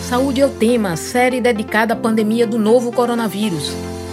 Saúde é o tema, série dedicada à pandemia do novo coronavírus.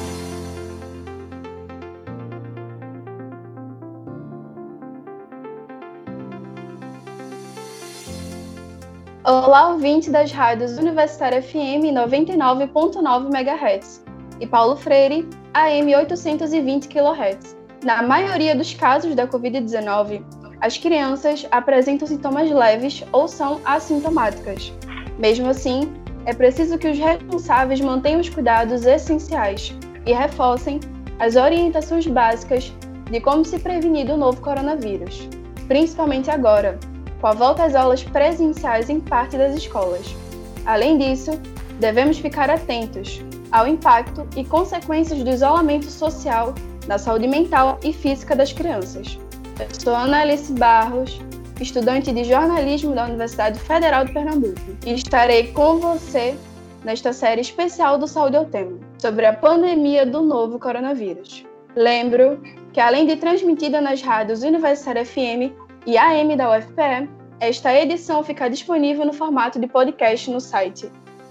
Olá, ouvinte das rádios Universitária FM 99.9 MHz e Paulo Freire, AM 820 kHz. Na maioria dos casos da Covid-19, as crianças apresentam sintomas leves ou são assintomáticas. Mesmo assim, é preciso que os responsáveis mantenham os cuidados essenciais e reforcem as orientações básicas de como se prevenir do novo coronavírus, principalmente agora, com a volta às aulas presenciais em parte das escolas. Além disso, devemos ficar atentos ao impacto e consequências do isolamento social na saúde mental e física das crianças. Eu sou Ana Alice Barros, estudante de jornalismo da Universidade Federal de Pernambuco, e estarei com você nesta série especial do Saúde é o Tema, sobre a pandemia do novo coronavírus. Lembro que, além de transmitida nas rádios Universitária FM e AM da UFPE, esta edição fica disponível no formato de podcast no site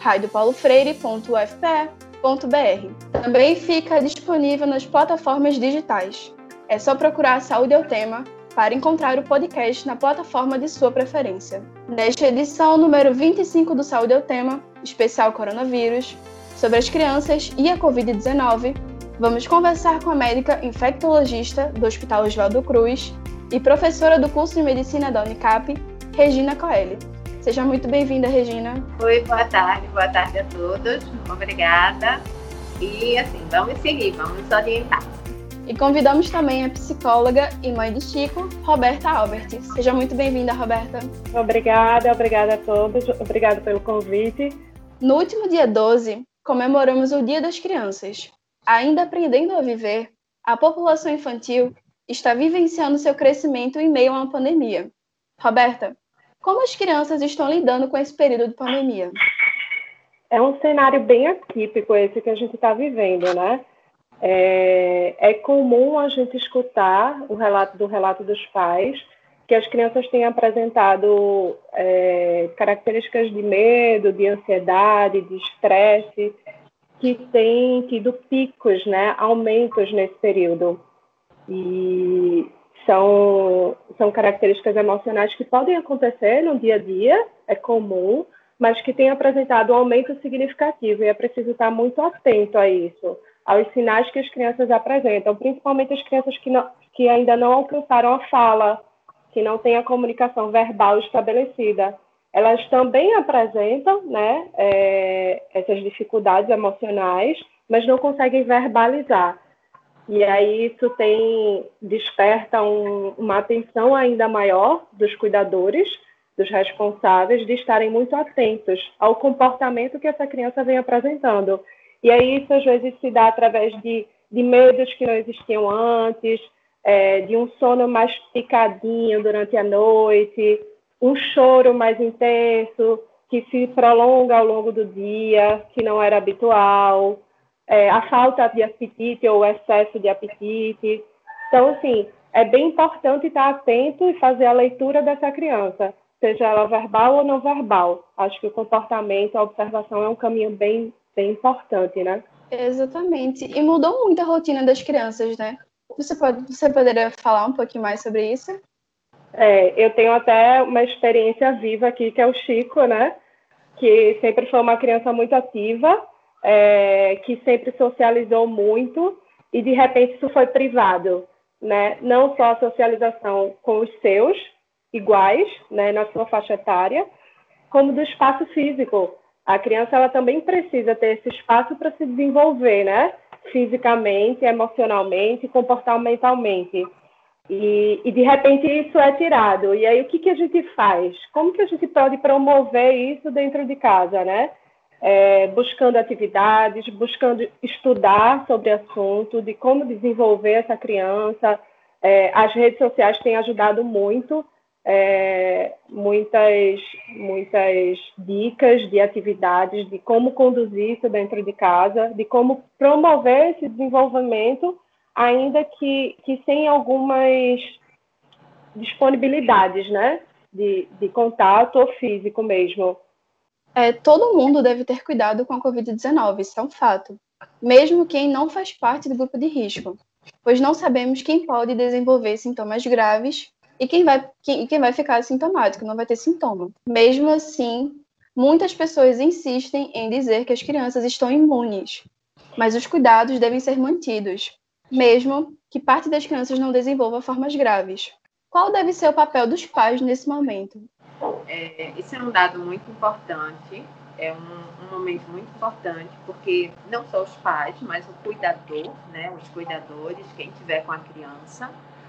radiopaulofreire.ufpe.br. Também fica disponível nas plataformas digitais. É só procurar Saúde é o Tema para encontrar o podcast na plataforma de sua preferência. Nesta edição número 25 do Saúde é o Tema, especial coronavírus, sobre as crianças e a Covid-19, vamos conversar com a médica infectologista do Hospital Oswaldo Cruz e professora do curso de Medicina da Unicap, Regina Coelho. Seja muito bem-vinda, Regina. Oi, boa tarde a todos. Obrigada. E vamos seguir, vamos orientar. E convidamos também a psicóloga e mãe de Chico, Roberta Albert. Seja muito bem-vinda, Roberta. Obrigada a todos. Obrigada pelo convite. No último dia 12, comemoramos o Dia das Crianças. Ainda aprendendo a viver, a população infantil está vivenciando seu crescimento em meio a uma pandemia. Roberta, como as crianças estão lidando com esse período de pandemia? É um cenário bem atípico esse que a gente está vivendo, né? É comum a gente escutar o relato dos pais que as crianças têm apresentado características de medo, de ansiedade, de estresse, que têm tido picos, né? Aumentos nesse período. E são características emocionais que podem acontecer no dia a dia, é comum, mas que têm apresentado um aumento significativo e é preciso estar muito atento a isso, aos sinais que as crianças apresentam, principalmente as crianças que ainda não alcançaram a fala, que não têm a comunicação verbal estabelecida. Elas também apresentam, né, essas dificuldades emocionais, mas não conseguem verbalizar. E aí isso desperta uma atenção ainda maior dos cuidadores, dos responsáveis, de estarem muito atentos ao comportamento que essa criança vem apresentando. E aí isso às vezes se dá através de medos que não existiam antes, de um sono mais picadinho durante a noite, um choro mais intenso, que se prolonga ao longo do dia, que não era habitual, a falta de apetite ou o excesso de apetite. Então, é bem importante estar atento e fazer a leitura dessa criança, seja ela verbal ou não verbal. Acho que o comportamento, a observação é um caminho bem importante, né? Exatamente. E mudou muito a rotina das crianças, né? Você poderia falar um pouquinho mais sobre isso? Eu tenho até uma experiência viva aqui, que é o Chico, né? Que sempre foi uma criança muito ativa, que sempre socializou muito e, de repente, isso foi privado, né? Não só a socialização com os seus iguais, né, na sua faixa etária, como do espaço físico. A criança ela também precisa ter esse espaço para se desenvolver, né? Fisicamente, emocionalmente, comportamentalmente. E, de repente, isso é tirado. E aí, o que a gente faz? Como que a gente pode promover isso dentro de casa, né? Buscando atividades, buscando estudar sobre o assunto, de como desenvolver essa criança. As redes sociais têm ajudado muito, muitas dicas de atividades, de como conduzir isso dentro de casa, de como promover esse desenvolvimento, ainda que sem algumas disponibilidades, né, de contato ou físico mesmo. Todo mundo deve ter cuidado com a Covid-19, isso é um fato, mesmo quem não faz parte do grupo de risco, pois não sabemos quem pode desenvolver sintomas graves e quem vai ficar assintomático, não vai ter sintoma. Mesmo assim, muitas pessoas insistem em dizer que as crianças estão imunes, mas os cuidados devem ser mantidos, mesmo que parte das crianças não desenvolva formas graves. Qual deve ser o papel dos pais nesse momento? Esse é um dado muito importante, é um momento muito importante, porque não só os pais, mas o cuidador, né, os cuidadores, quem estiver com a criança,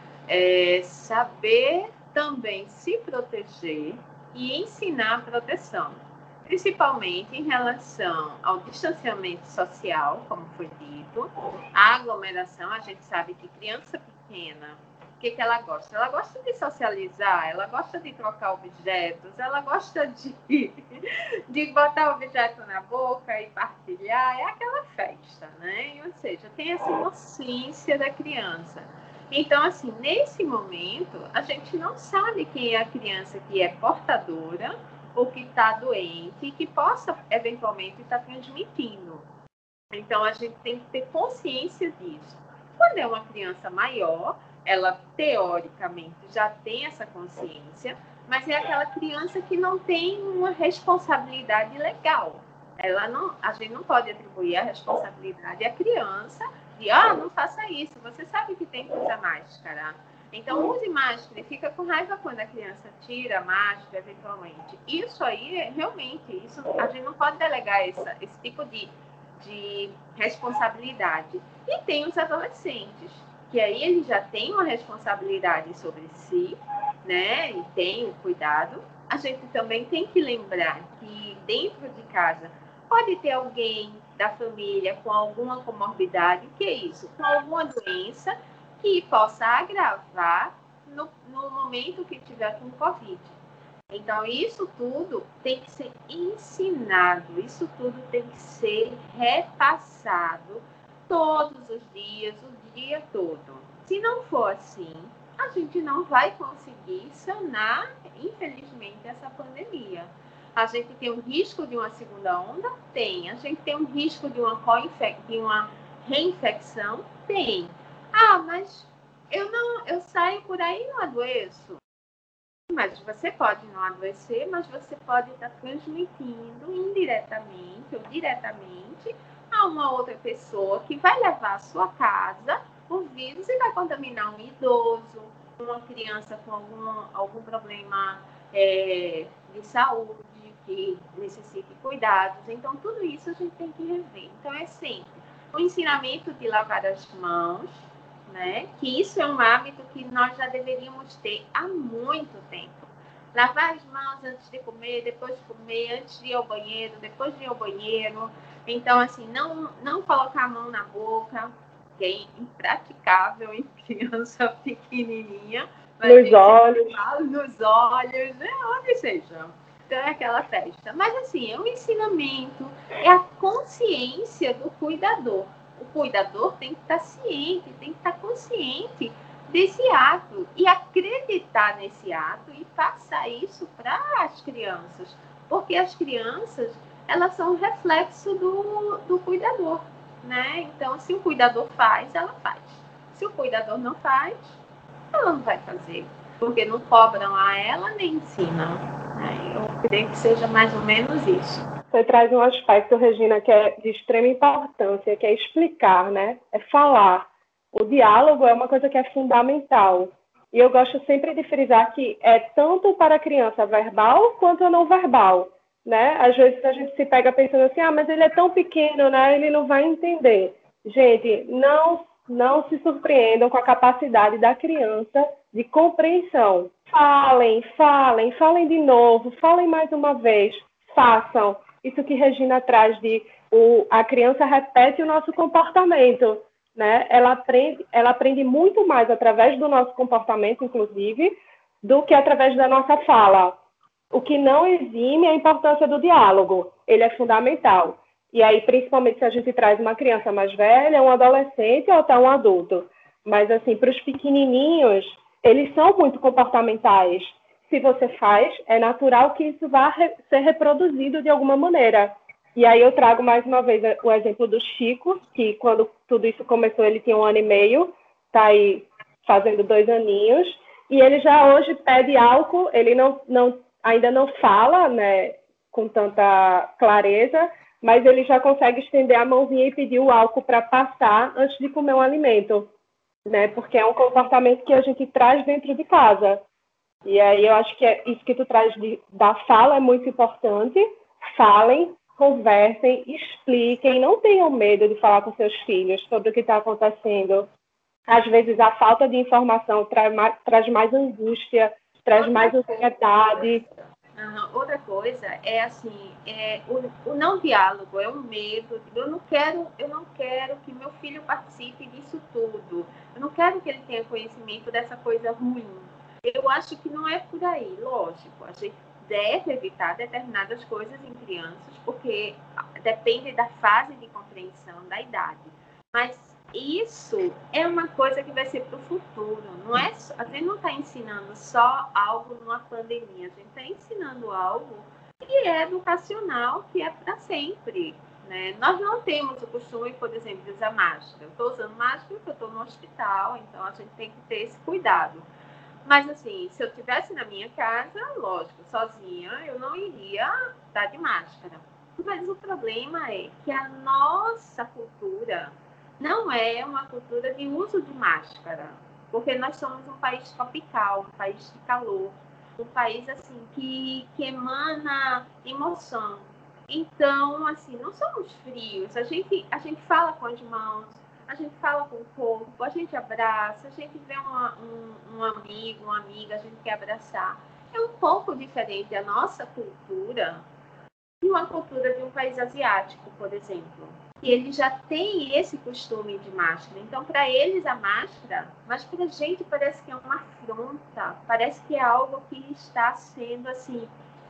saber também se proteger e ensinar a proteção, principalmente em relação ao distanciamento social, como foi dito, a aglomeração. A gente sabe que criança pequena, o que ela gosta? Ela gosta de socializar, ela gosta de trocar objetos, ela gosta de botar objeto na boca e partilhar, é aquela festa, né? Ou seja, tem essa inocência da criança. Então, assim, nesse momento, a gente não sabe quem é a criança que é portadora ou que está doente e que possa, eventualmente, estar transmitindo. Então, a gente tem que ter consciência disso. Quando é uma criança maior, ela, teoricamente, já tem essa consciência, mas é aquela criança que não tem uma responsabilidade legal. A gente não pode atribuir a responsabilidade à criança de, não faça isso, você sabe que tem que usar máscara. Então, use máscara e fica com raiva quando a criança tira a máscara, eventualmente. Isso aí, realmente, a gente não pode delegar esse tipo de responsabilidade. E tem os adolescentes, que aí eles já têm uma responsabilidade sobre si, né? E tem o cuidado. A gente também tem que lembrar que dentro de casa pode ter alguém da família com alguma comorbidade, que é isso? Com alguma doença que possa agravar no momento que tiver com Covid. Então, isso tudo tem que ser ensinado, isso tudo tem que ser repassado todos os dias, o dia todo. Se não for assim, a gente não vai conseguir sanar, infelizmente, essa pandemia. A gente tem um risco de uma segunda onda? Tem. A gente tem um risco de uma reinfecção? Tem. Mas eu saio por aí e não adoeço. Mas você pode não adoecer, mas você pode estar transmitindo indiretamente ou diretamente a uma outra pessoa que vai levar à sua casa o vírus e vai contaminar um idoso, uma criança com algum problema de saúde, que necessite cuidados. Então, tudo isso a gente tem que rever. Então, é sempre o ensinamento de lavar as mãos, né? Que isso é um hábito que nós já deveríamos ter há muito tempo. Lavar as mãos antes de comer, depois de comer, antes de ir ao banheiro, depois de ir ao banheiro. Então, assim, não colocar a mão na boca, que é impraticável em criança pequenininha. Nos olhos. Nos olhos, né? Onde seja. Então, é aquela festa. Mas, assim, é um ensinamento, é a consciência do cuidador. O cuidador tem que estar ciente, tem que estar consciente desse ato e acreditar nesse ato e passar isso para as crianças. Porque as crianças, elas são um reflexo do cuidador, né? Então, se o cuidador faz, ela faz. Se o cuidador não faz, ela não vai fazer. Porque não cobram a ela nem ensinam. Eu creio que seja mais ou menos isso. Você traz um aspecto, Regina, que é de extrema importância, que é explicar, né? É falar. O diálogo é uma coisa que é fundamental. E eu gosto sempre de frisar que é tanto para a criança verbal quanto a não verbal, né? Às vezes a gente se pega pensando assim, mas ele é tão pequeno, né? Ele não vai entender. Gente, não se surpreendam com a capacidade da criança de compreensão. Falem de novo, falem mais uma vez, façam. Isso que Regina traz a criança repete o nosso comportamento, né? Ela aprende muito mais através do nosso comportamento, inclusive, do que através da nossa fala. O que não exime a importância do diálogo. Ele é fundamental. E aí, principalmente se a gente traz uma criança mais velha, um adolescente ou até um adulto. Mas, assim, para os pequenininhos, eles são muito comportamentais. se você faz, é natural que isso vá ser reproduzido de alguma maneira. E aí eu trago mais uma vez o exemplo do Chico, que quando tudo isso começou, ele tinha 1 ano e meio, está aí fazendo 2 aninhos, e ele já hoje pede álcool, ele ainda não fala, né, com tanta clareza, mas ele já consegue estender a mãozinha e pedir o álcool para passar antes de comer um alimento, né, porque é um comportamento que a gente traz dentro de casa. E aí eu acho que isso que tu traz da fala é muito importante. Falem, conversem, expliquem, não tenham medo de falar com seus filhos sobre o que está acontecendo. Às vezes a falta de informação traz mais angústia, traz mais ansiedade. Outra coisa é assim, o não diálogo, é um medo. Eu não quero que meu filho participe disso tudo. Eu não quero que ele tenha conhecimento dessa coisa ruim. Eu acho que não é por aí, lógico. A gente deve evitar determinadas coisas em crianças, porque depende da fase de compreensão, da idade. Mas isso é uma coisa que vai ser para o futuro. Não é, a gente não está ensinando só algo numa pandemia. A gente está ensinando algo que é educacional, que é para sempre. Né? Nós não temos o costume, por exemplo, de usar máscara. Eu estou usando máscara porque eu estou no hospital, então a gente tem que ter esse cuidado. Mas, assim, se eu estivesse na minha casa, lógico, sozinha, eu não iria estar de máscara. Mas o problema é que a nossa cultura não é uma cultura de uso de máscara. Porque nós somos um país tropical, um país de calor, um país, assim, que emana emoção. Então, assim, não somos frios. A gente fala com as mãos, a gente fala com o corpo, a gente abraça, a gente vê um amigo, uma amiga, a gente quer abraçar. É um pouco diferente a nossa cultura de uma cultura de um país asiático, por exemplo. E eles já têm esse costume de máscara. Então, para eles, a máscara, mas para a gente parece que é uma afronta, parece que é algo que está sendo, assim,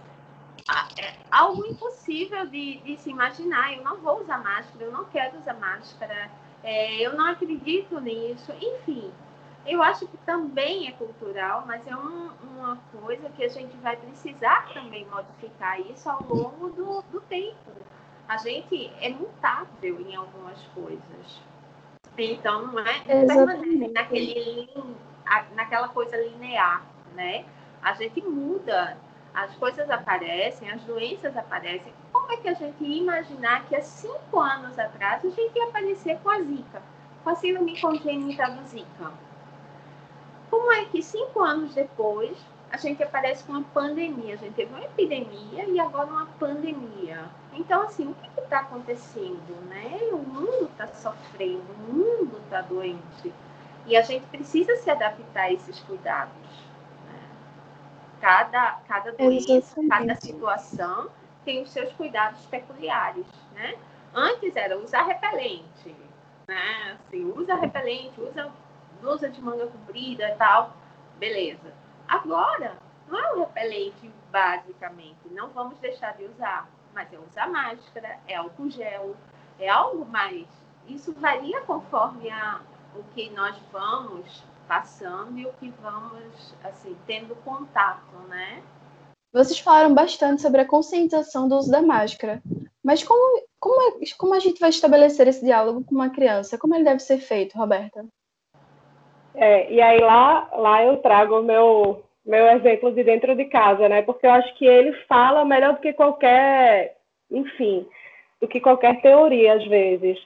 algo impossível de se imaginar. Eu não vou usar máscara, eu não quero usar máscara. Eu não acredito nisso, enfim. Eu acho que também é cultural, mas é uma coisa que a gente vai precisar também modificar isso ao longo do tempo. A gente é mutável em algumas coisas. Então, não é permanece naquela coisa linear, né? A gente muda, as coisas aparecem, as doenças aparecem. Como é que a gente ia imaginar que há 5 anos atrás a gente ia aparecer com a Zika, com a síndrome congênita do Zika? Como é que 5 anos depois a gente aparece com uma pandemia? A gente teve uma epidemia e agora uma pandemia. Então, assim, o que está acontecendo, né? O mundo está sofrendo, o mundo está doente. E a gente precisa se adaptar a esses cuidados. Né? Cada doença, cada situação tem os seus cuidados peculiares, né? Antes era usar repelente, né? Assim, usa repelente, usa blusa de manga comprida e tal, beleza. Agora, não é o repelente basicamente, não vamos deixar de usar, mas é usar máscara, é álcool gel, é algo mais. Isso varia conforme o que nós vamos passando e o que vamos, assim, tendo contato, né? Vocês falaram bastante sobre a conscientização do uso da máscara, mas como a gente vai estabelecer esse diálogo com uma criança? Como ele deve ser feito, Roberta? E aí lá eu trago o meu exemplo de dentro de casa, né? Porque eu acho que ele fala melhor do que qualquer, enfim, do que qualquer teoria, às vezes.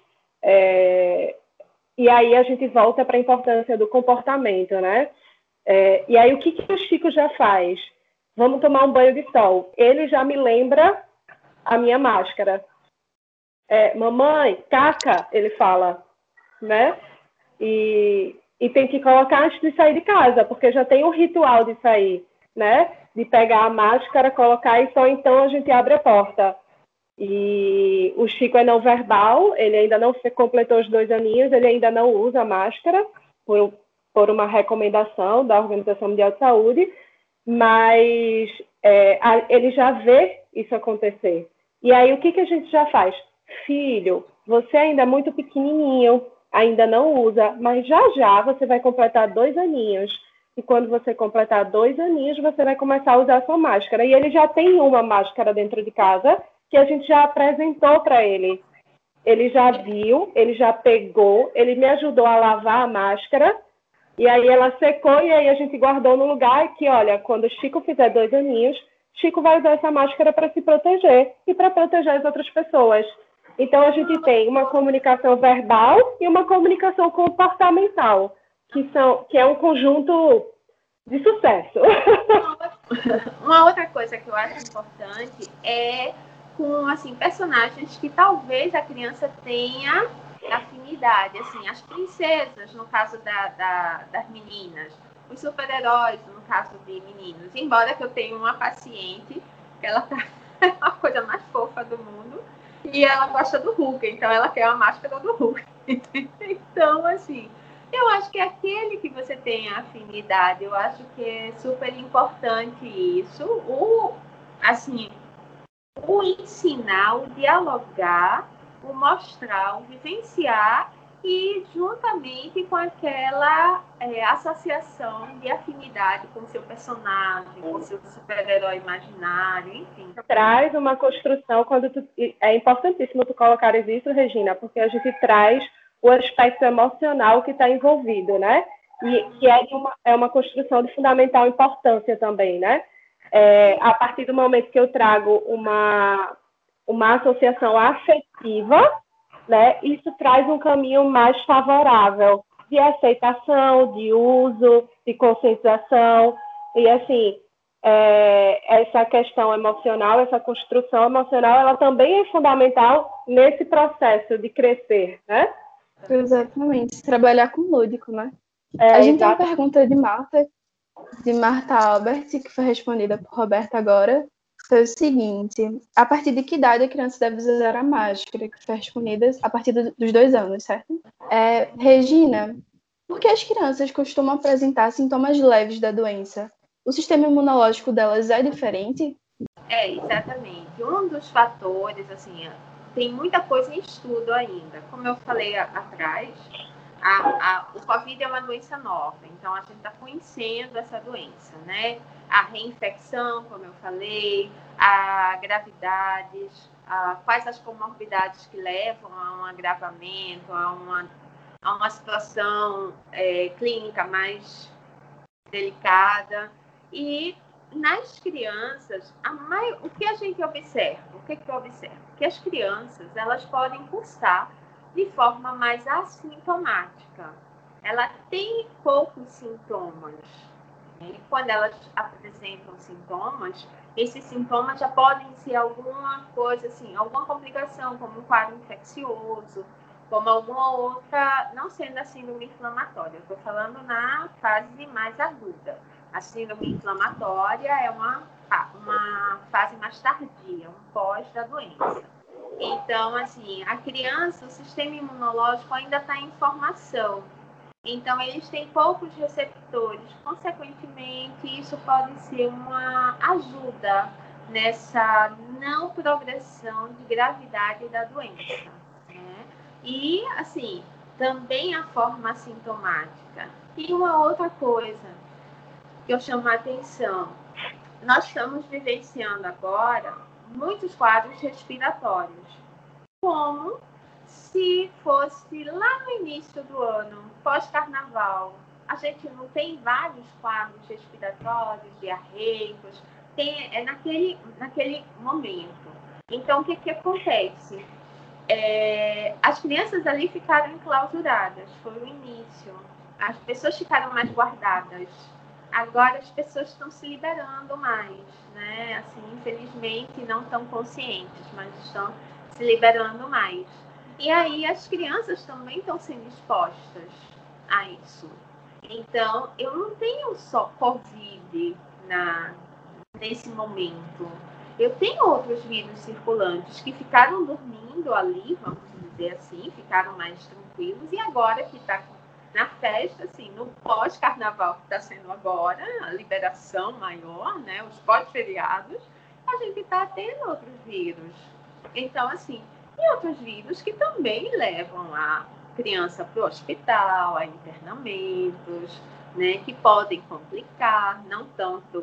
E aí a gente volta para a importância do comportamento, né? E aí o que o Chico já faz? Vamos tomar um banho de sol. Ele já me lembra a minha máscara. Mamãe, caca, ele fala, né? E tem que colocar antes de sair de casa, porque já tem um ritual de sair, né? De pegar a máscara, colocar e só então a gente abre a porta. E o Chico é não verbal, ele ainda não completou os 2 aninhos, ele ainda não usa máscara, por uma recomendação da Organização Mundial de Saúde, mas ele já vê isso acontecer. E aí o que a gente já faz? Filho, você ainda é muito pequenininho, ainda não usa, mas já você vai completar 2 aninhos. que quando você completar 2 aninhos, você vai começar a usar sua máscara. E ele já tem uma máscara dentro de casa que a gente já apresentou para ele. Ele já viu, ele já pegou, ele me ajudou a lavar a máscara, e aí ela secou, e aí a gente guardou no lugar que, olha, quando o Chico fizer 2 aninhos, Chico vai usar essa máscara para se proteger e para proteger as outras pessoas. Então, a gente tem uma comunicação verbal e uma comunicação comportamental, que é um conjunto de sucesso. Uma outra coisa que eu acho importante é com assim, personagens que talvez a criança tenha afinidade. Assim, as princesas, no caso das meninas, os super-heróis, no caso de meninos. Embora que eu tenha uma paciente, que ela tá a coisa mais fofa do mundo, e ela gosta do Hulk, então ela quer a máscara do Hulk. Então, assim, eu acho que aquele que você tem afinidade, eu acho que é super importante isso. O ensinar, o dialogar, o mostrar, o vivenciar e juntamente com aquela associação de afinidade com o seu personagem, com o seu super-herói imaginário, enfim. Traz uma construção, é importantíssimo tu colocares isso, Regina, porque a gente traz o aspecto emocional que está envolvido, né? E que é uma construção de fundamental importância também, né? A partir do momento que eu trago uma associação afetiva, né, isso traz um caminho mais favorável de aceitação, de uso, de conscientização. E, assim, essa questão emocional, essa construção emocional, ela também é fundamental nesse processo de crescer, né? Exatamente, trabalhar com lúdico, né? A gente tem uma pergunta de Marta Albert, que foi respondida por Roberta agora. Foi o seguinte: a partir de que idade a criança deve usar a máscara? Que foi respondida a partir dos 2 anos, certo? Regina, por que as crianças costumam apresentar sintomas leves da doença? O sistema imunológico delas é diferente? Exatamente. Um dos fatores, assim, tem muita coisa em estudo ainda. Como eu falei atrás, o Covid é uma doença nova, então a gente está conhecendo essa doença, né? A reinfecção, como eu falei, a gravidades, quais as comorbidades que levam a um agravamento, a uma situação clínica mais delicada. E nas crianças, o que a gente observa? O que eu observo? Que as crianças, elas podem cursar de forma mais assintomática. Ela tem poucos sintomas. E quando elas apresentam sintomas, esses sintomas já podem ser alguma coisa assim, alguma complicação, como um quadro infeccioso, como alguma outra, não sendo a síndrome inflamatória. Eu estou falando na fase mais aguda. A síndrome inflamatória é uma fase mais tardia, um pós da doença. Então, assim, a criança, o sistema imunológico ainda está em formação. Então, eles têm poucos receptores. Consequentemente, isso pode ser uma ajuda nessa não progressão de gravidade da doença, né? E, assim, também a forma assintomática. E uma outra coisa que eu chamo a atenção. Nós estamos vivenciando agora muitos quadros respiratórios, como se fosse lá no início do ano, pós-carnaval. A gente não tem vários quadros respiratórios, diarreicos, naquele momento. Então, o que acontece? As crianças ali ficaram enclausuradas, foi o início. As pessoas ficaram mais guardadas. Agora as pessoas estão se liberando mais, né? Assim, infelizmente não tão conscientes, mas estão se liberando mais. E aí as crianças também estão sendo expostas a isso. Então, eu não tenho só Covid nesse momento. Eu tenho outros vírus circulantes que ficaram dormindo ali, vamos dizer assim, ficaram mais tranquilos, e agora que está na festa, assim, no pós-carnaval que está sendo agora, a liberação maior, né, os pós-feriados, a gente está tendo outros vírus. Então, assim, e outros vírus que também levam a criança para o hospital, a internamentos, né, que podem complicar, não tanto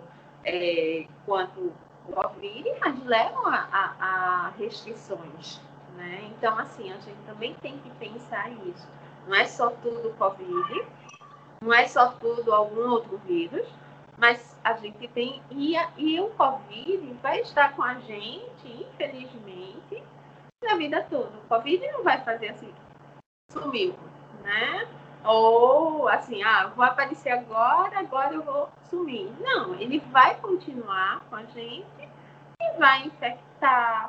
quanto o Covid, mas levam a restrições, né? Então, assim, a gente também tem que pensar isso. Não é só tudo Covid, não é só tudo algum outro vírus, mas a gente tem... E o Covid vai estar com a gente, infelizmente, na vida toda. O Covid não vai fazer assim, sumiu, né? Ou assim, vou aparecer agora eu vou sumir. Não, ele vai continuar com a gente e vai infectar,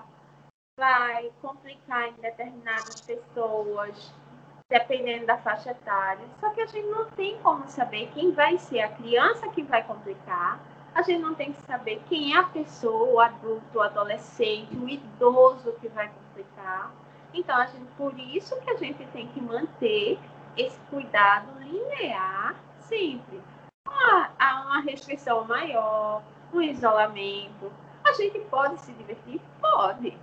vai complicar em determinadas pessoas, dependendo da faixa etária. Só que a gente não tem como saber quem vai ser a criança que vai complicar. A gente não tem que saber quem é a pessoa, o adulto, o adolescente, o idoso que vai complicar. Então, por isso que a gente tem que manter esse cuidado linear sempre. Há uma restrição maior, um isolamento. A gente pode se divertir? Pode,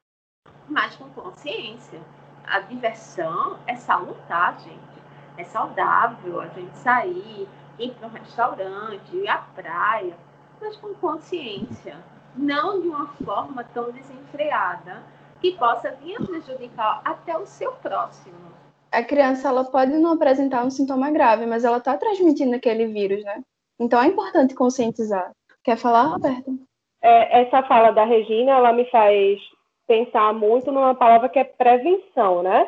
mas com consciência. A diversão é salutar, gente. É saudável a gente sair, ir para um restaurante, ir à praia, mas com consciência. Não de uma forma tão desenfreada que possa vir a prejudicar até o seu próximo. A criança ela pode não apresentar um sintoma grave, mas ela está transmitindo aquele vírus, né? Então é importante conscientizar. Quer falar, Roberta? Essa fala da Regina, ela me faz pensar muito numa palavra que é prevenção, né?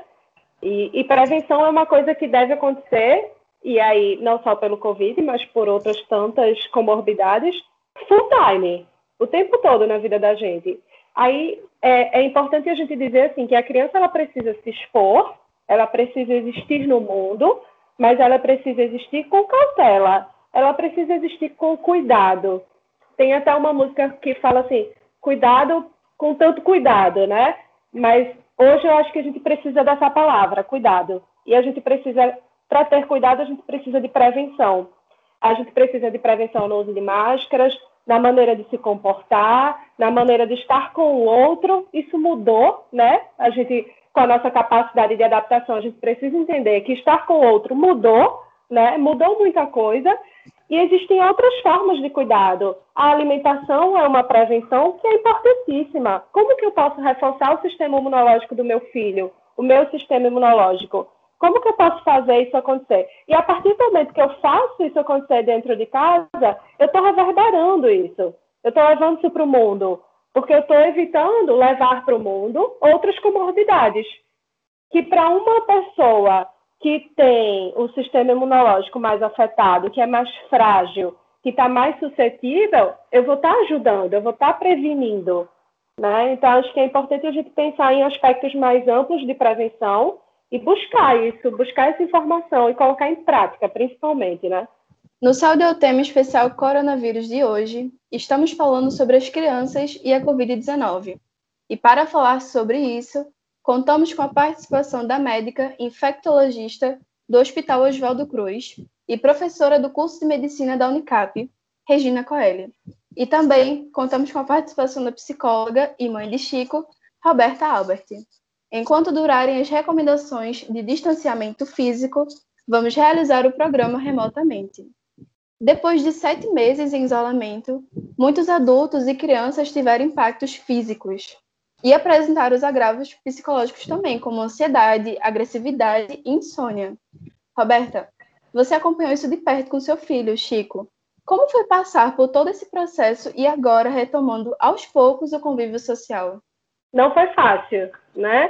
E prevenção é uma coisa que deve acontecer, e aí não só pelo Covid, mas por outras tantas comorbidades, full time, o tempo todo na vida da gente. Aí é importante a gente dizer assim, que a criança ela precisa se expor, ela precisa existir no mundo, mas ela precisa existir com cautela, ela precisa existir com cuidado. Tem até uma música que fala assim, cuidado com tanto cuidado, né? Mas hoje eu acho que a gente precisa dessa palavra, cuidado. E a gente precisa, para ter cuidado, a gente precisa de prevenção. A gente precisa de prevenção no uso de máscaras, na maneira de se comportar, na maneira de estar com o outro. Isso mudou, né? A gente, com a nossa capacidade de adaptação, a gente precisa entender que estar com o outro mudou, né? Mudou muita coisa. E existem outras formas de cuidado. A alimentação é uma prevenção que é importantíssima. Como que eu posso reforçar o sistema imunológico do meu filho, o meu sistema imunológico? Como que eu posso fazer isso acontecer? E a partir do momento que eu faço isso acontecer dentro de casa, eu estou reverberando isso. Eu estou levando isso para o mundo. Porque eu estou evitando levar para o mundo outras comorbidades. Que para uma pessoa que tem o sistema imunológico mais afetado, que é mais frágil, que está mais suscetível, eu vou estar ajudando, eu vou estar prevenindo, né? Então, acho que é importante a gente pensar em aspectos mais amplos de prevenção e buscar isso, buscar essa informação e colocar em prática, principalmente, né? No Saúde é o tema especial Coronavírus de hoje, estamos falando sobre as crianças e a Covid-19. E para falar sobre isso, contamos com a participação da médica infectologista do Hospital Oswaldo Cruz e professora do curso de Medicina da Unicap, Regina Coelho. E também contamos com a participação da psicóloga e mãe de Chico, Roberta Albert. Enquanto durarem as recomendações de distanciamento físico, vamos realizar o programa remotamente. Depois de 7 meses em isolamento, muitos adultos e crianças tiveram impactos físicos e apresentaram os agravos psicológicos também, como ansiedade, agressividade e insônia. Roberta, você acompanhou isso de perto com seu filho, Chico. Como foi passar por todo esse processo e agora retomando aos poucos o convívio social? Não foi fácil, né?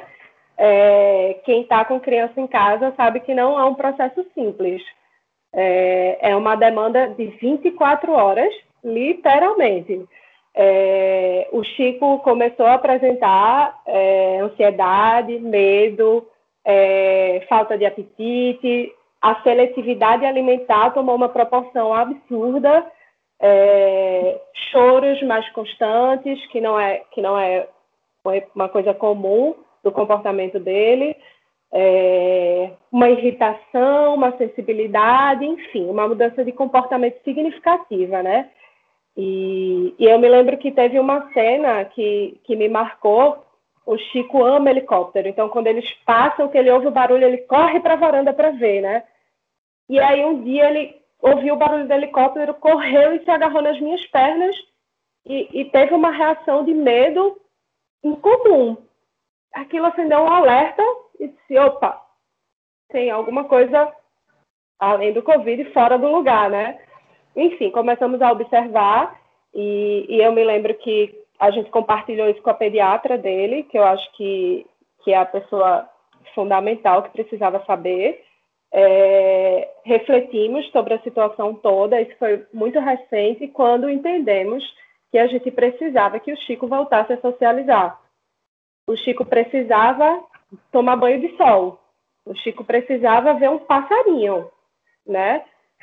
Quem está com criança em casa sabe que não é um processo simples. É uma demanda de 24 horas, literalmente. O Chico começou a apresentar ansiedade, medo, falta de apetite, a seletividade alimentar tomou uma proporção absurda, choros mais constantes, que não é uma coisa comum do comportamento dele, uma irritação, uma sensibilidade, enfim, uma mudança de comportamento significativa, né? E eu me lembro que teve uma cena que me marcou. O Chico ama helicóptero, então quando eles passam, que ele ouve o barulho, ele corre para a varanda para ver, né? E aí um dia ouviu o barulho do helicóptero, correu e se agarrou nas minhas pernas e teve uma reação de medo incomum. Aquilo acendeu um alerta e disse, opa, tem alguma coisa além do Covid fora do lugar, né? Enfim, começamos a observar e eu me lembro que a gente compartilhou isso com a pediatra dele, que eu acho que é a pessoa fundamental que precisava saber. Refletimos sobre a situação toda, isso foi muito recente, quando entendemos que a gente precisava que o Chico voltasse a socializar. O Chico precisava tomar banho de sol, o Chico precisava ver um passarinho, né?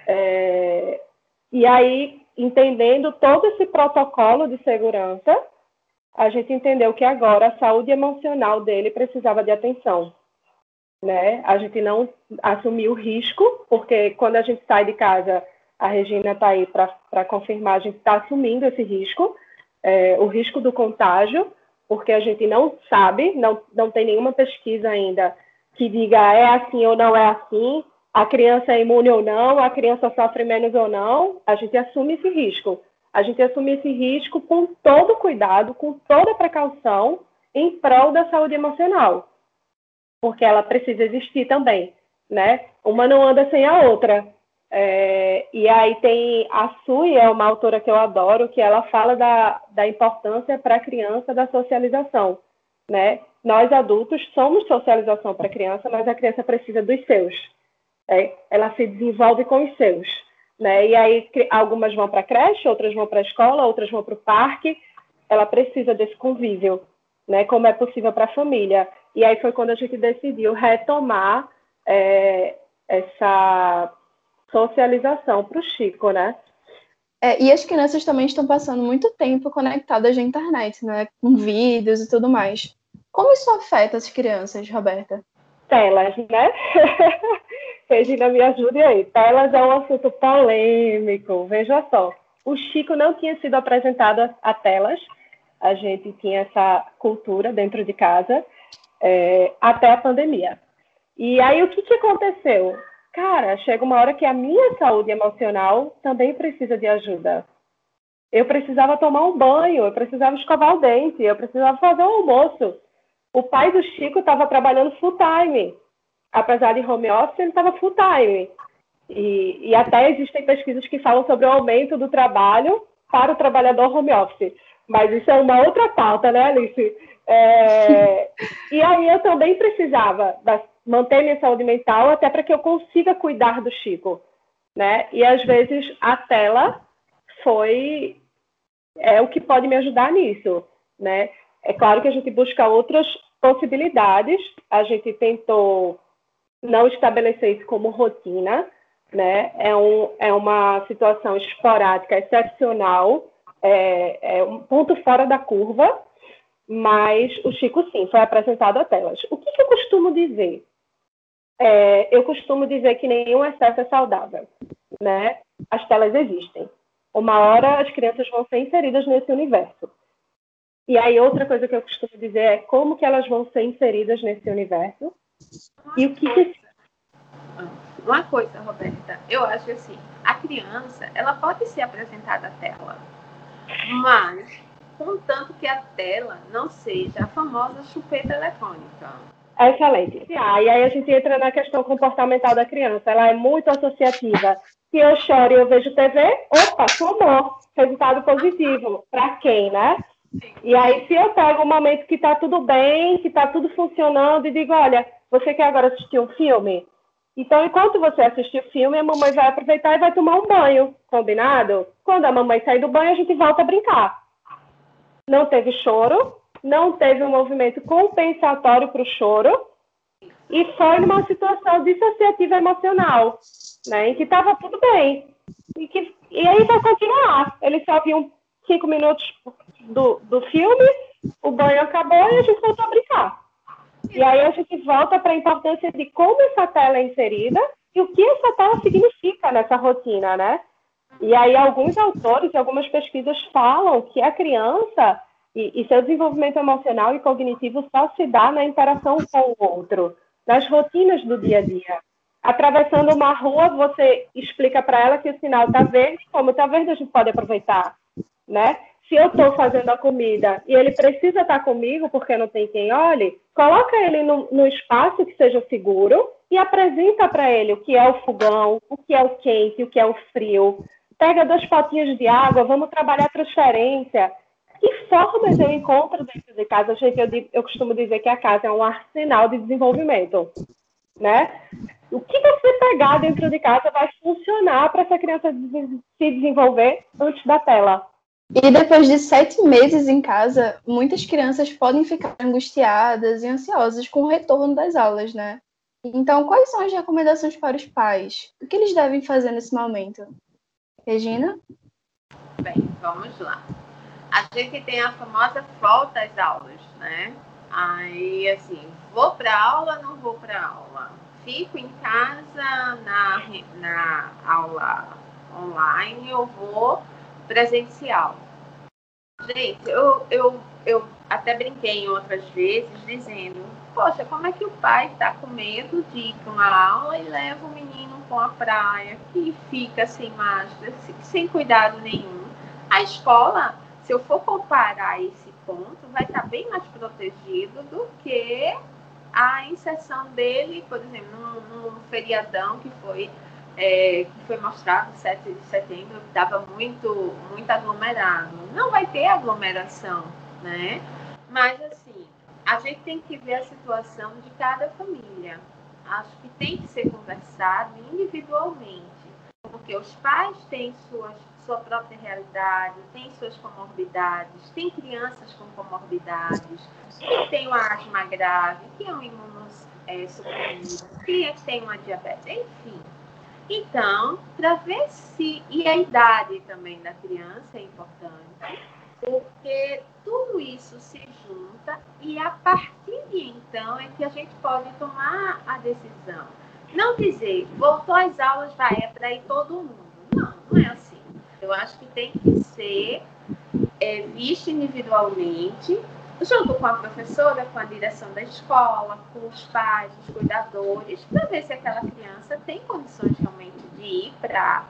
E aí, entendendo todo esse protocolo de segurança, a gente entendeu que agora a saúde emocional dele precisava de atenção, né? A gente não assumiu o risco, porque quando a gente sai de casa, a Regina está aí para confirmar, a gente está assumindo esse risco, o risco do contágio, porque a gente não sabe, não tem nenhuma pesquisa ainda que diga é assim ou não é assim, a criança é imune ou não, a criança sofre menos ou não, a gente assume esse risco. A gente assume esse risco com todo cuidado, com toda precaução, em prol da saúde emocional, porque ela precisa existir também, né? Uma não anda sem a outra. E aí tem a Sui, é uma autora que eu adoro, que ela fala da importância para a criança da socialização, né? Nós adultos somos socialização para a criança, mas a criança precisa dos seus. Ela se desenvolve com os seus, né? E aí algumas vão para a creche, outras vão para a escola, outras vão para o parque. Ela precisa desse convívio, né? Como é possível para a família. E aí foi quando a gente decidiu retomar essa socialização para o Chico, né? E as crianças também estão passando muito tempo conectadas à internet, né? Com vídeos e tudo mais. Como isso afeta as crianças, Roberta? Telas, né? Regina, me ajude aí. Telas é um assunto polêmico. Veja só, o Chico não tinha sido apresentado a telas. A gente tinha essa cultura dentro de casa até a pandemia. E aí, o que aconteceu? Cara, chega uma hora que a minha saúde emocional também precisa de ajuda. Eu precisava tomar um banho, eu precisava escovar o dente, eu precisava fazer um almoço. O pai do Chico estava trabalhando full time. Apesar de home office, ele estava full time. E até existem pesquisas que falam sobre o aumento do trabalho para o trabalhador home office. Mas isso é uma outra pauta, né, Alice? E aí eu também precisava manter minha saúde mental até para que eu consiga cuidar do Chico, né? E às vezes a tela é o que pode me ajudar nisso, né? É claro que a gente busca outras possibilidades. A gente tentou não estabelecer isso como rotina, né? É uma situação esporádica, excepcional, é um ponto fora da curva, mas o Chico, sim, foi apresentado a telas. O que eu costumo dizer? Eu costumo dizer que nenhum excesso é saudável, né? As telas existem. Uma hora as crianças vão ser inseridas nesse universo. E aí outra coisa que eu costumo dizer é como que elas vão ser inseridas nesse universo e o que... Uma coisa, Roberta, eu acho assim, a criança, ela pode ser apresentada à tela, mas contanto que a tela não seja a famosa chupeta eletrônica. Excelente. E aí a gente entra na questão comportamental da criança. Ela é muito associativa. Se eu choro e eu vejo TV, opa, tomou. Resultado positivo. Para quem, né? E aí, se eu pego um momento que está tudo bem, que está tudo funcionando, e digo, olha, você quer agora assistir um filme? Então, enquanto você assistir o filme, a mamãe vai aproveitar e vai tomar um banho. Combinado? Quando a mamãe sair do banho, a gente volta a brincar. Não teve choro, não teve um movimento compensatório para o choro, e foi numa situação dissociativa emocional, né, em que estava tudo bem. E aí vai continuar. Eles só viam 5 minutos do filme, o banho acabou e a gente voltou a brincar. E aí a gente volta para a importância de como essa tela é inserida e o que essa tela significa nessa rotina, né? E aí alguns autores e algumas pesquisas falam que a criança e seu desenvolvimento emocional e cognitivo só se dá na interação com o outro, nas rotinas do dia a dia. Atravessando uma rua, você explica para ela que o sinal está verde, como está verde a gente pode aproveitar, né? Se eu estou fazendo a comida e ele precisa estar comigo porque não tem quem olhe, coloca ele no espaço que seja seguro e apresenta para ele o que é o fogão, o que é o quente, o que é o frio. Pega 2 potinhos de água, vamos trabalhar transferência. Que formas eu encontro dentro de casa? Gente, eu costumo dizer que a casa é um arsenal de desenvolvimento, né? O que você pegar dentro de casa vai funcionar para essa criança se desenvolver antes da tela. E depois de 7 meses em casa, muitas crianças podem ficar angustiadas e ansiosas com o retorno das aulas, né? Então, quais são as recomendações para os pais? O que eles devem fazer nesse momento? Regina? Bem, vamos lá. A gente tem a famosa volta às aulas, né? Aí, assim, vou para aula, não vou para aula? Fico em casa na aula online ou vou presencial? Gente, eu até brinquei em outras vezes dizendo, poxa, como é que o pai está com medo de ir para uma aula e leva o menino para a praia, que fica sem máscara, sem cuidado nenhum? A escola, se eu for comparar esse ponto, vai estar bem mais protegido do que a inserção dele, por exemplo, num feriadão que foi mostrado 7 de setembro, que estava muito aglomerado. Não vai ter aglomeração, né? Mas, assim, a gente tem que ver a situação de cada família. Acho que tem que ser conversado individualmente, porque os pais têm sua própria realidade, têm suas comorbidades, tem crianças com comorbidades, que tem uma asma grave, que é um imunossuprimido, que tem uma diabetes, enfim. Então, para ver se... E a idade também da criança é importante, porque tudo isso se junta e a partir de então é que a gente pode tomar a decisão. Não dizer, voltou às aulas, é para ir todo mundo. Não é assim. Eu acho que tem que ser visto individualmente, junto com a professora, com a direção da escola, com os pais, os cuidadores, para ver se aquela criança tem condições realmente de ir para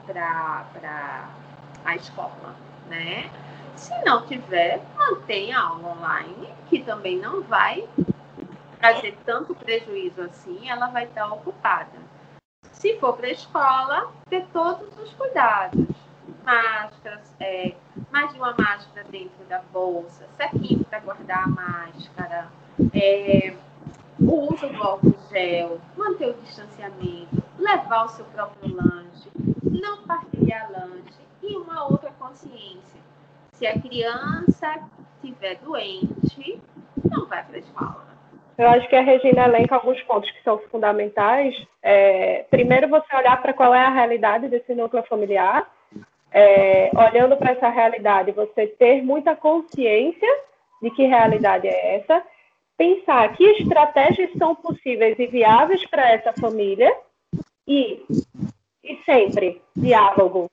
a escola, né? Se não tiver, mantém a aula online, que também não vai trazer tanto prejuízo assim, ela vai estar ocupada. Se for para a escola, ter todos os cuidados. Máscaras, mais de uma máscara dentro da bolsa, saquinho para guardar a máscara, o uso do álcool gel, manter o distanciamento, levar o seu próprio lanche, não partilhar lanche e uma outra consciência. Se a criança estiver doente, não vai para a escola. Eu acho que a Regina elenca alguns pontos que são fundamentais. Primeiro, você olhar para qual é a realidade desse núcleo familiar. Olhando para essa realidade, você ter muita consciência de que realidade é essa, pensar que estratégias são possíveis e viáveis para essa família e sempre diálogo,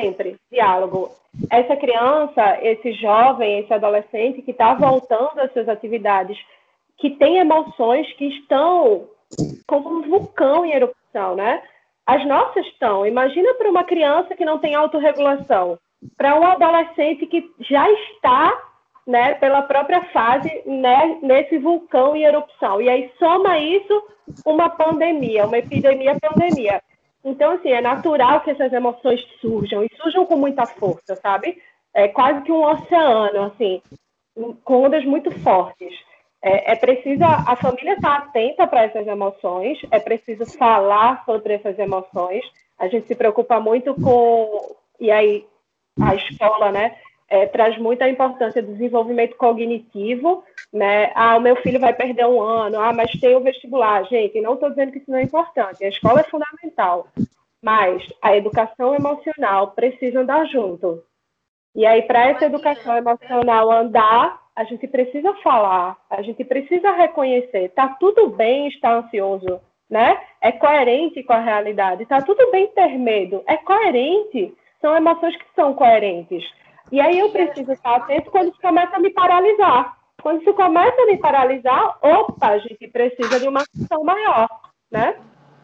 Essa criança, esse jovem, esse adolescente que está voltando às suas atividades, que tem emoções que estão como um vulcão em erupção, né? As nossas estão. Imagina para uma criança que não tem autorregulação, para um adolescente que já está, né, pela própria fase, né, nesse vulcão em erupção. E aí soma isso uma pandemia, uma epidemia-pandemia. Então, assim, é natural que essas emoções surjam, e surjam com muita força, sabe? É quase que um oceano, assim, com ondas muito fortes. É preciso a família estar atenta para essas emoções, é preciso falar sobre essas emoções. A gente se preocupa muito com... E aí, a escola, né, traz muita importância do desenvolvimento cognitivo, né? O meu filho vai perder 1 ano, mas tem o vestibular. Gente, não estou dizendo que isso não é importante, a escola é fundamental, mas a educação emocional precisa andar junto. E aí, para essa educação emocional andar, a gente precisa falar, a gente precisa reconhecer. Está tudo bem estar ansioso, né? É coerente com a realidade. Está tudo bem ter medo, é coerente. São emoções que são coerentes. E aí eu preciso estar atento quando isso começa a me paralisar. Quando isso começa a me paralisar, opa, a gente precisa de uma ação maior, né?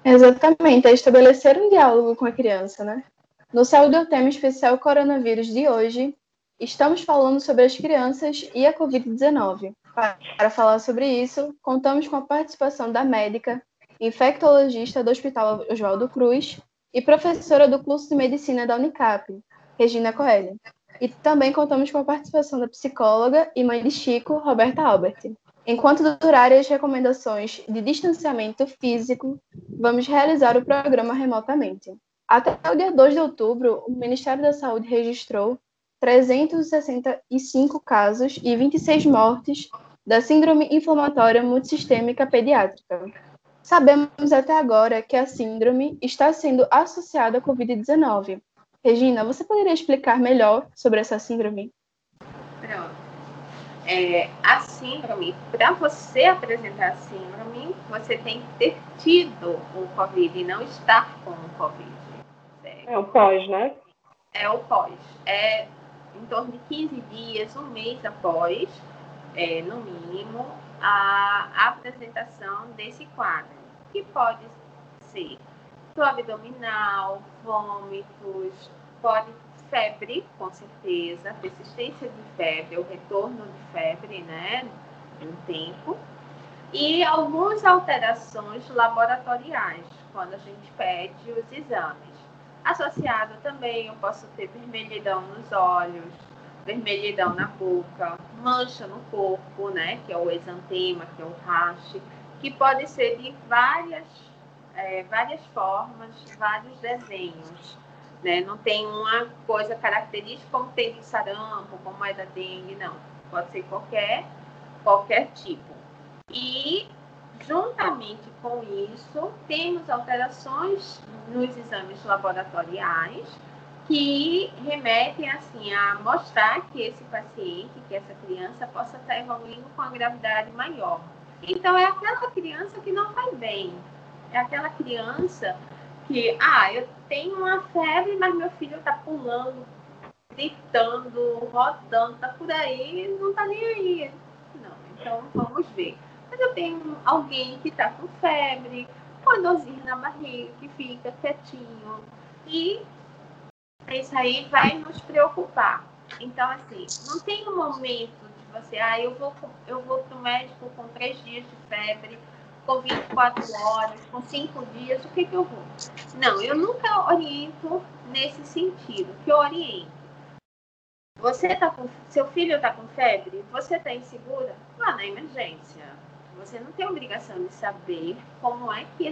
Exatamente, é estabelecer um diálogo com a criança, né? No Saúde ao Tema Especial Coronavírus de hoje, estamos falando sobre as crianças e a Covid-19. Para falar sobre isso, contamos com a participação da médica, infectologista do Hospital Oswaldo Cruz e professora do curso de Medicina da Unicap, Regina Coelho. E também contamos com a participação da psicóloga e mãe de Chico, Roberta Albert. Enquanto durarem as recomendações de distanciamento físico, vamos realizar o programa remotamente. Até o dia 2 de outubro, o Ministério da Saúde registrou 365 casos e 26 mortes da Síndrome Inflamatória Multissistêmica Pediátrica. Sabemos até agora que a síndrome está sendo associada à Covid-19. Regina, você poderia explicar melhor sobre essa síndrome? Pronto. A síndrome, para você apresentar a síndrome, você tem que ter tido o Covid e não estar com o Covid. Certo? É o pós, né? É o pós. É em torno de 15 dias, um mês após, no mínimo, a apresentação desse quadro, que pode ser dor abdominal, vômitos, pode febre, com certeza, persistência de febre, o retorno de febre, né, um tempo, e algumas alterações laboratoriais, quando a gente pede os exames. Associado também, eu posso ter vermelhidão nos olhos, vermelhidão na boca, mancha no corpo, né, que é o exantema, que é o rache, que pode ser de várias formas, vários desenhos. Né? Não tem uma coisa característica como tem do sarampo, como é da dengue, não. Pode ser qualquer tipo. E, juntamente com isso, temos alterações nos exames laboratoriais que remetem assim, a mostrar que esse paciente, que essa criança, possa estar evoluindo com a gravidade maior. Então, é aquela criança que não vai bem. É aquela criança que, eu tenho uma febre, mas meu filho tá pulando, gritando, rodando, tá por aí, não tá nem aí. Não, então vamos ver. Mas eu tenho alguém que tá com febre, com dorzinha na barriga, que fica quietinho. E isso aí vai nos preocupar. Então, assim, não tem um momento de você, eu vou pro médico com 3 dias de febre, com 24 horas, com 5 dias, o que eu vou? Não, eu nunca oriento nesse sentido. Que eu oriento? Seu filho está com febre? Você está insegura? Vá na emergência. Você não tem obrigação de saber como é que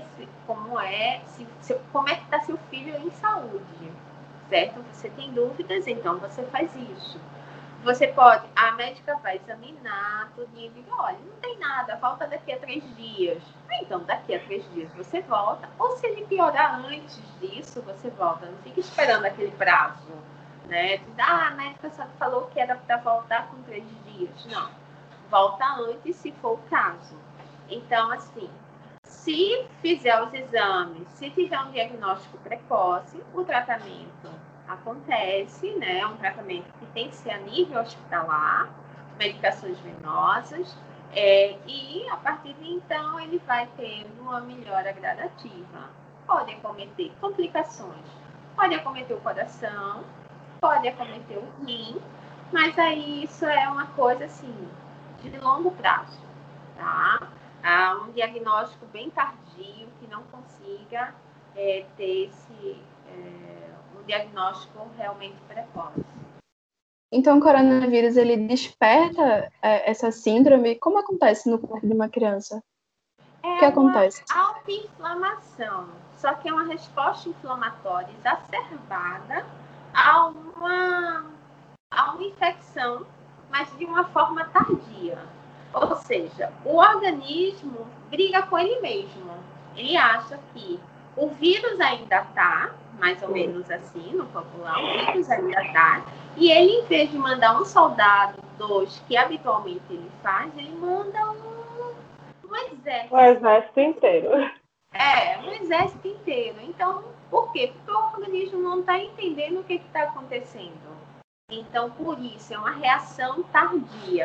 está seu filho em saúde, certo? Você tem dúvidas, então você faz isso. Você pode, a médica vai examinar tudinho e diz, olha, não tem nada, volta daqui a 3 dias. Então, daqui a 3 dias você volta, ou se ele piorar antes disso, você volta. Não fica esperando aquele prazo, né? A médica só falou que era para voltar com 3 dias. Não, volta antes, se for o caso. Então, assim, se fizer os exames, se tiver um diagnóstico precoce, o tratamento acontece, né? É um tratamento que tem que ser a nível hospitalar, medicações venosas, e a partir de então ele vai ter uma melhora gradativa. Pode acometer complicações, pode acometer o coração, pode acometer o rim, mas aí isso é uma coisa assim, de longo prazo, tá? Um diagnóstico bem tardio que não consiga ter um diagnóstico realmente precoce. Então, o coronavírus, ele desperta essa síndrome? Como acontece no corpo de uma criança? O que acontece? É uma autoinflamação, só que é uma resposta inflamatória exacerbada a uma infecção, mas de uma forma tardia. Ou seja, o organismo briga com ele mesmo. Ele acha que o vírus ainda está, mais ou menos assim, no popular, o vírus ainda está, e ele, em vez de mandar um soldado, 2, que habitualmente ele faz, ele manda um exército. O exército inteiro. Um exército inteiro. Então, por quê? Porque o organismo não está entendendo o que está acontecendo. Então, por isso, é uma reação tardia.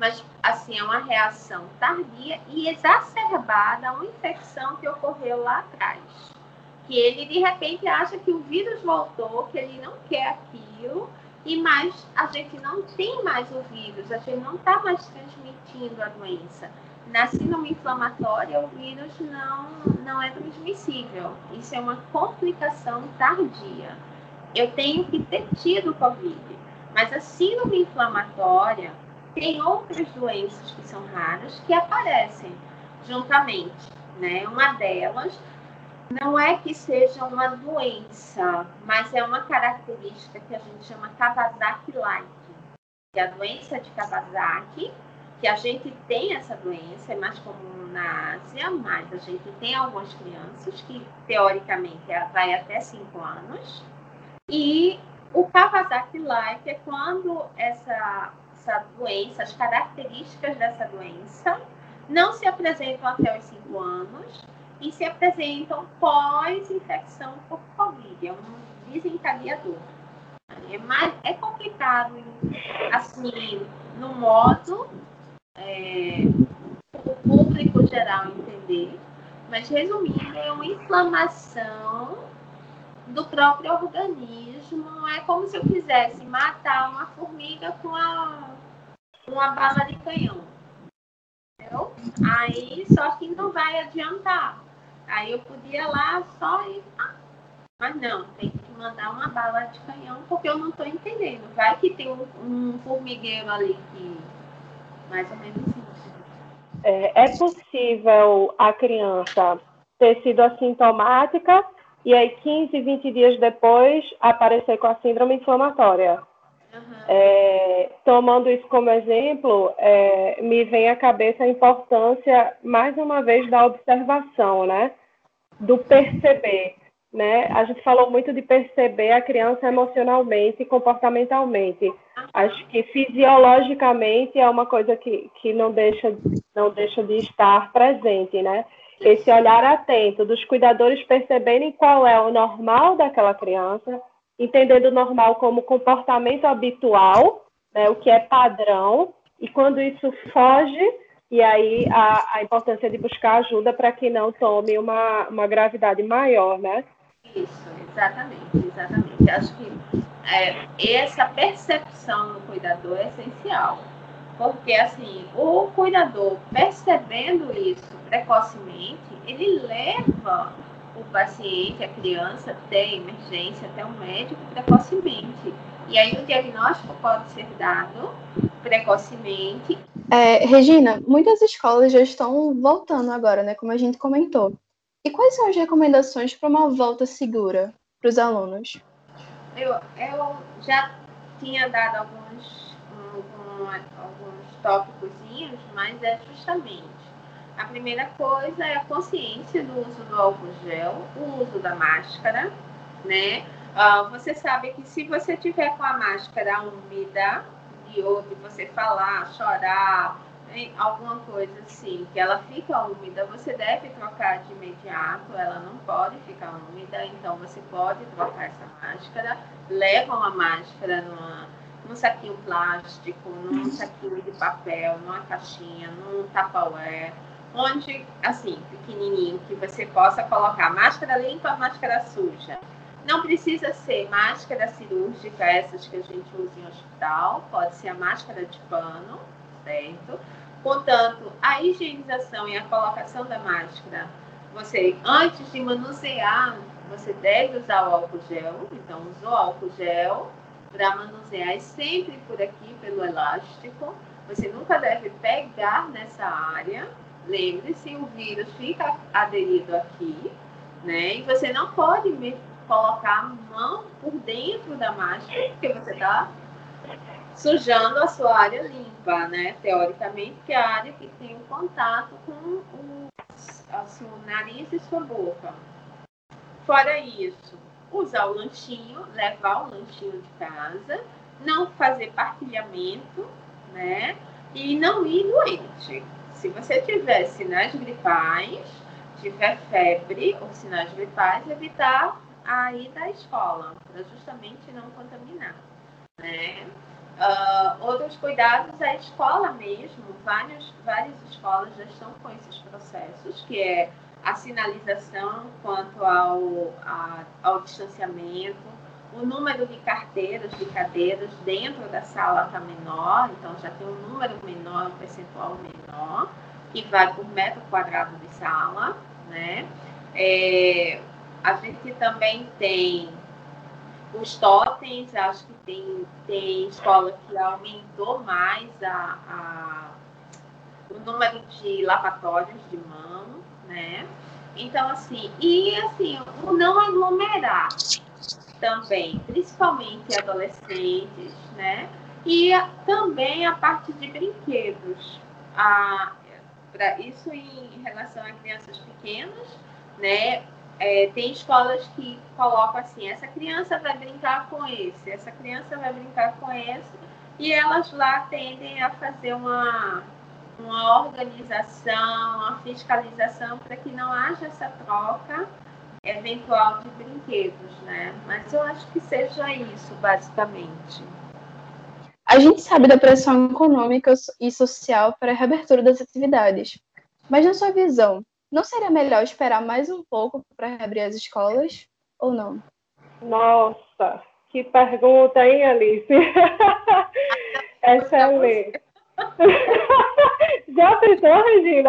mas assim, é uma reação tardia e exacerbada a uma infecção que ocorreu lá atrás. Que ele, de repente, acha que o vírus voltou, que ele não quer aquilo, mas a gente não tem mais o vírus, a gente não está mais transmitindo a doença. Na síndrome inflamatória, o vírus não é transmissível. Isso é uma complicação tardia. Eu tenho que ter tido Covid, mas a síndrome inflamatória tem outras doenças que são raras que aparecem juntamente, né? Uma delas não é que seja uma doença, mas é uma característica que a gente chama Kawasaki-like, que é a doença de Kawasaki, que a gente tem essa doença, é mais comum na Ásia, mas a gente tem algumas crianças que, teoricamente, vai até 5 anos. E o Kawasaki-like é quando essa doença, as características dessa doença, não se apresentam até os 5 anos e se apresentam pós-infecção por Covid. É um desencadeador. É complicado, assim, no modo o público geral entender, mas resumindo, é uma inflamação do próprio organismo. É como se eu quisesse matar uma formiga com uma bala de canhão. Entendeu? Aí, só que não vai adiantar. Aí eu podia lá só ir. Mas não, tem que mandar uma bala de canhão, porque eu não estou entendendo. Vai que tem um formigueiro ali que mais ou menos isso. É possível a criança ter sido assintomática e aí 15, 20 dias depois aparecer com a síndrome inflamatória. Tomando isso como exemplo, me vem à cabeça a importância, mais uma vez, da observação, né? Do perceber, né? A gente falou muito de perceber a criança emocionalmente e comportamentalmente. Acho que fisiologicamente é uma coisa que não deixa de estar presente, né? Esse olhar atento dos cuidadores perceberem qual é o normal daquela criança, entendendo o normal como comportamento habitual, né, o que é padrão, e quando isso foge, e aí a importância de buscar ajuda para que não tome uma gravidade maior, né? Isso, exatamente. Acho que essa percepção do cuidador é essencial, porque assim, o cuidador percebendo isso precocemente, ele leva o paciente, a criança, até emergência, até o médico precocemente. E aí o diagnóstico pode ser dado precocemente. Regina, muitas escolas já estão voltando agora, né? Como a gente comentou. E quais são as recomendações para uma volta segura para os alunos? Eu já tinha dado alguns tópicozinhos, mas é justamente a primeira coisa é a consciência do uso do álcool gel, o uso da máscara, né? Você sabe que se você tiver com a máscara úmida, de você falar, chorar, alguma coisa assim, que ela fica úmida, você deve trocar de imediato, ela não pode ficar úmida, então você pode trocar essa máscara, leva uma máscara num saquinho plástico, num saquinho de papel, numa caixinha, num tupperware, onde, assim, pequenininho, que você possa colocar máscara limpa, máscara suja. Não precisa ser máscara cirúrgica, essas que a gente usa em hospital, pode ser a máscara de pano, certo? Portanto, a higienização e a colocação da máscara, você, antes de manusear, você deve usar o álcool gel, então usou álcool gel para manusear, sempre por aqui, pelo elástico, você nunca deve pegar nessa área, lembre-se, o vírus fica aderido aqui, né? E você não pode colocar a mão por dentro da máscara, porque você está sujando a sua área limpa, né? Teoricamente, que é a área que tem um contato com o nariz e sua boca. Fora isso, usar o lanchinho, levar o lanchinho de casa, não fazer partilhamento, né? E não ir doente. Se você tiver sinais gripais, tiver febre ou sinais gripais, evitar a ida à escola, para justamente não contaminar, né? Outros cuidados, a escola mesmo, várias escolas já estão com esses processos, que é a sinalização quanto ao distanciamento, o número de carteiras, de cadeiras dentro da sala está menor, então já tem um número menor, um percentual menor, que vai por metro quadrado de sala, né? A gente também tem os totens, acho que tem escola que aumentou mais o número de lavatórios de mão, né? Então, assim, o não aglomerar também, principalmente adolescentes, né? E também a parte de brinquedos. Isso em relação a crianças pequenas, né? Tem escolas que colocam assim, essa criança vai brincar com esse, essa criança vai brincar com esse, e elas lá tendem a fazer uma organização, uma fiscalização para que não haja essa troca eventual de brinquedos, né? Mas eu acho que seja isso, basicamente. A gente sabe da pressão econômica e social para a reabertura das atividades, mas na sua visão, não seria melhor esperar mais um pouco para reabrir as escolas ou não? Nossa, que pergunta, hein, Alice? Excelente. Já pensou, Regina?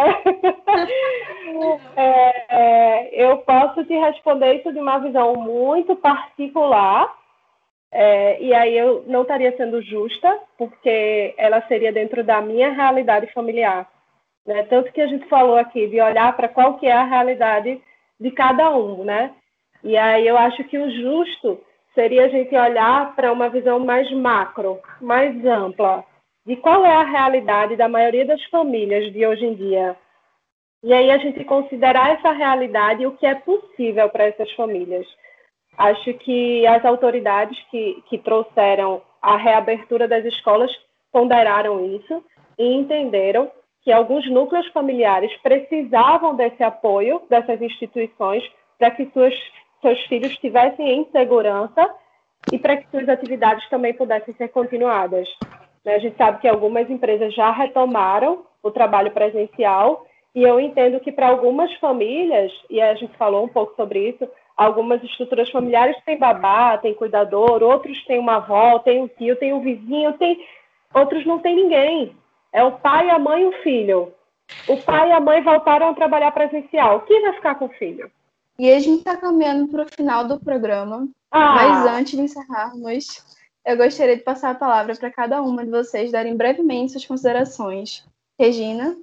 Eu posso te responder isso de uma visão muito particular, e aí eu não estaria sendo justa, porque ela seria dentro da minha realidade familiar. Né? Tanto que a gente falou aqui de olhar para qual que é a realidade de cada um, né? E aí eu acho que o justo seria a gente olhar para uma visão mais macro, mais ampla, de qual é a realidade da maioria das famílias de hoje em dia. E aí a gente considerar essa realidade e o que é possível para essas famílias. Acho que as autoridades que trouxeram a reabertura das escolas ponderaram isso e entenderam que alguns núcleos familiares precisavam desse apoio dessas instituições para que seus filhos estivessem em segurança e para que suas atividades também pudessem ser continuadas. A gente sabe que algumas empresas já retomaram o trabalho presencial e eu entendo que para algumas famílias, e a gente falou um pouco sobre isso, algumas estruturas familiares têm babá, tem cuidador, outros têm uma avó, tem um tio, tem um vizinho, outros não tem ninguém. É o pai, a mãe e o filho. O pai e a mãe voltaram a trabalhar presencial. Quem vai ficar com o filho? E a gente está caminhando para o final do programa. Mas antes de encerrarmos, eu gostaria de passar a palavra para cada uma de vocês darem brevemente suas considerações. Regina?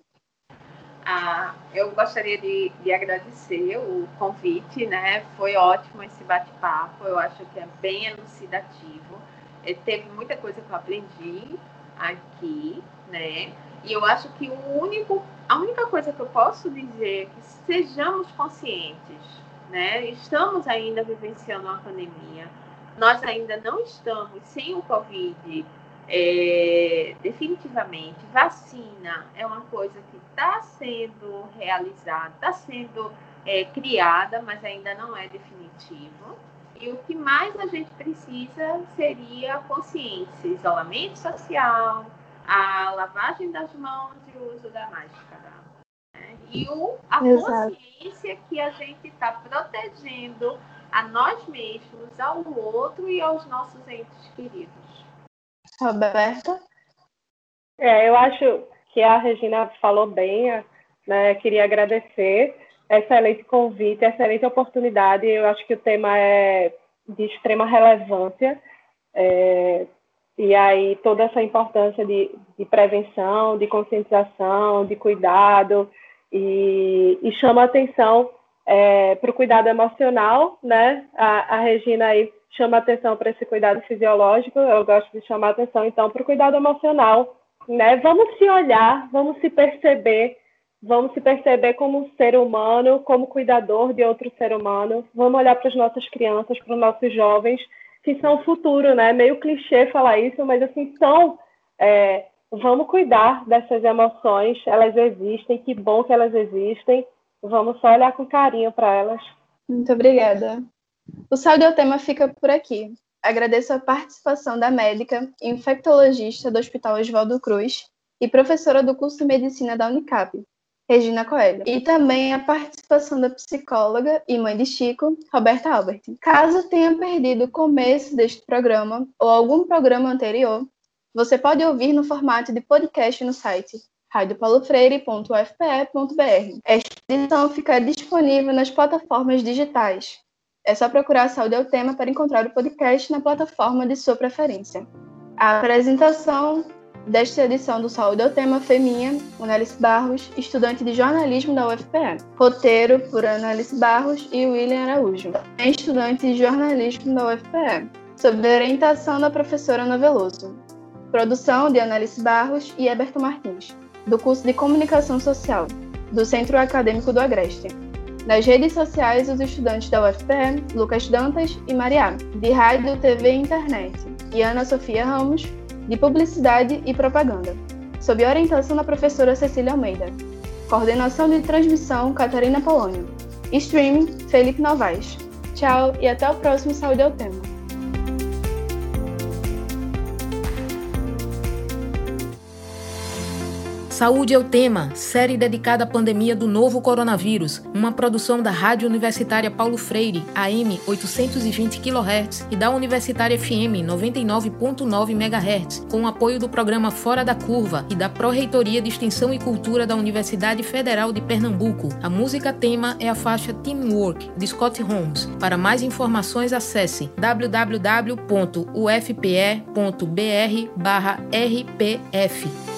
Eu gostaria de agradecer o convite, né? Foi ótimo esse bate-papo. Eu acho que é bem elucidativo. Teve muita coisa que eu aprendi aqui, né? E eu acho que a única coisa que eu posso dizer é que sejamos conscientes, né? Estamos ainda vivenciando uma pandemia. Nós ainda não estamos sem o Covid definitivamente. Vacina é uma coisa que está sendo realizada, está sendo criada, mas ainda não é definitivo. E o que mais a gente precisa seria consciência, isolamento social, a lavagem das mãos e o uso da máscara. Né? E a consciência que a gente está protegendo a nós mesmos, ao outro e aos nossos entes queridos. Roberta? Eu acho que a Regina falou bem, né? Queria agradecer. Excelente convite, excelente oportunidade. Eu acho que o tema é de extrema relevância. E aí toda essa importância de prevenção, de conscientização, de cuidado, e chama a atenção para o cuidado emocional, né? A Regina aí chama a atenção para esse cuidado fisiológico, eu gosto de chamar a atenção, então, para o cuidado emocional, né? Vamos se olhar, vamos se perceber como um ser humano, como cuidador de outro ser humano, vamos olhar para as nossas crianças, para os nossos jovens, que são o futuro, né? Meio clichê falar isso, mas assim, vamos cuidar dessas emoções, elas existem, que bom que elas existem, vamos só olhar com carinho para elas. Muito obrigada. O Saúde é o Tema fica por aqui. agradeço a participação da médica e infectologista do Hospital Oswaldo Cruz e professora do curso de Medicina da Unicap, Regina Coelho, e também a participação da psicóloga e mãe de Chico, Roberta Albert. Caso tenha perdido o começo deste programa ou algum programa anterior, você pode ouvir no formato de podcast no site radiopaulofreire.ufpe.br. Esta edição fica disponível nas plataformas digitais. É só procurar Saúde é o Tema para encontrar o podcast na plataforma de sua preferência. A apresentação desta edição do Saúde é o Tema foi minha, Analice Barros, estudante de jornalismo da UFPE. Roteiro por Analice Barros e William Araújo, estudante de jornalismo da UFPE, sob orientação da professora Ana Veloso. Produção de Analice Barros e Heberto Martins, do curso de Comunicação Social, do Centro Acadêmico do Agreste. Nas redes sociais, os estudantes da UFPE, Lucas Dantas e Mariá, de Rádio, TV e Internet, e Ana Sofia Ramos, de Publicidade e Propaganda, sob orientação da professora Cecília Almeida. Coordenação de transmissão, Catarina Polônio. Streaming, Felipe Novaes. Tchau e até o próximo Saúde é o Tema. Saúde é o Tema, série dedicada à pandemia do novo coronavírus, uma produção da Rádio Universitária Paulo Freire, AM 820 kHz e da Universitária FM 99.9 MHz, com o apoio do programa Fora da Curva e da Pró-Reitoria de Extensão e Cultura da Universidade Federal de Pernambuco. A música tema é a faixa Teamwork, de Scott Holmes. Para mais informações, acesse www.ufpe.br/rpf.